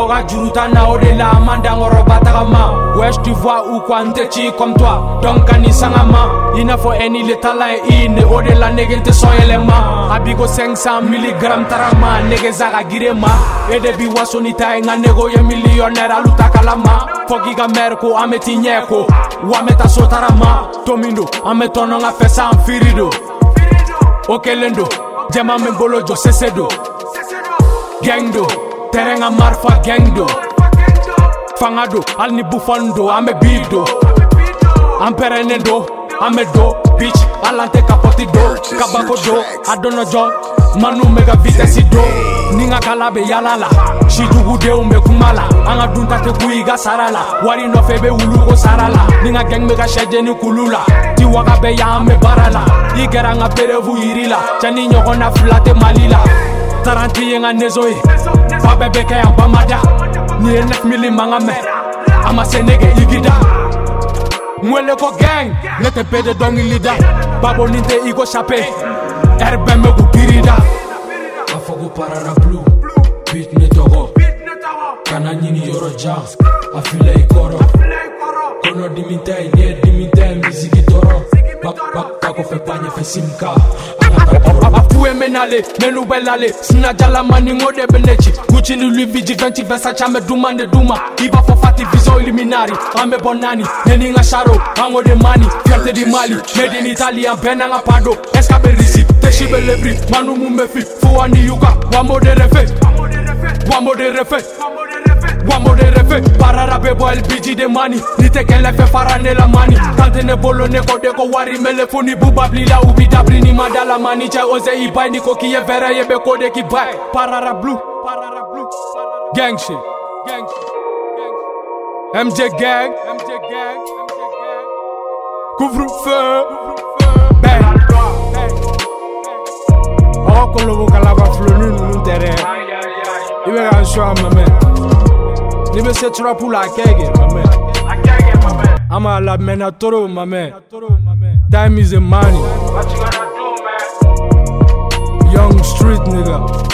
Toga juruta na odela mandangoro batagama. Wesh tu vois ou quoi ntechi comme toi. Donc ani sangama. Il n'a faut any letala in odela negente soyelema. Abigo 500 mg tarama negezaga girema. Edebi wasonita nga nego ye millionnaire aluta kalama. Fogiga merko ameti nyeko. Wameta sotarama. Tomindo ametono nga fesa amfirido. Okelendo Jema membolo jo sesedo. Gangdo Terenga marfa gangdo. Fangado alni bufando ame bigdo. Amperenendo ame do. Bitch alante kapoti do. Kabako do adono jo. Manu mega vitesi do. Ninga kalabe yalala. Shijugu de umbe kumala. Anga dunta te kuiga sarala. Wari no febe ulugo sarala. Ninga gang mega shejeni kulula. Tiwaga be ya ame barala. Igera nga perevu irila. Chani nyoko na flate malila. Taranti yenga nezoi. Babe beke ya bamada. Ni 9 manga me. Ama senege igida. Mwele ko gang. Nete pede dongi lida. Babo ninte igo chape. Erbe megu girida. Afogo parara blue. Beat netogo. Kana nyini yoro jam. Afile ikoro. Kono dimintai. Nye dimintai miziki toro. Bako fe panye fe simka. Afuwe menale, menu belale. Sina jala mani ngode benechi. Gucci ni Louis V, Givenchy, Versace, ame duma ne duma. Iba for fati vision illuminari. Ame bonani, neni nga sharo. Ango de mani, fierté di Mali. Made in Italy, ambena nga pado. Escape risi, teshibe lebri. Manu mumefi, fuwani yuka. Wamo de refe, wamo de refe. Wamo de refe, parara bebo LPG de mani. Nite kele fe farane la mani. Tante ne bolo ne kode ko wari melefoni bubabli la ubi dabri ni madala mani. Che oze ibai ni koki ye vere ye be kode ki bai. Parara blue, gang shit, MJ gang, couvre-feu, bang. Oh kon lobo kalaba flonu nou terrain. Ibe ga show ma man. Nibe se trapu la kege, my man. I'm a la menatoro, my man. Time is the money. What you gonna do, man? Young street nigga.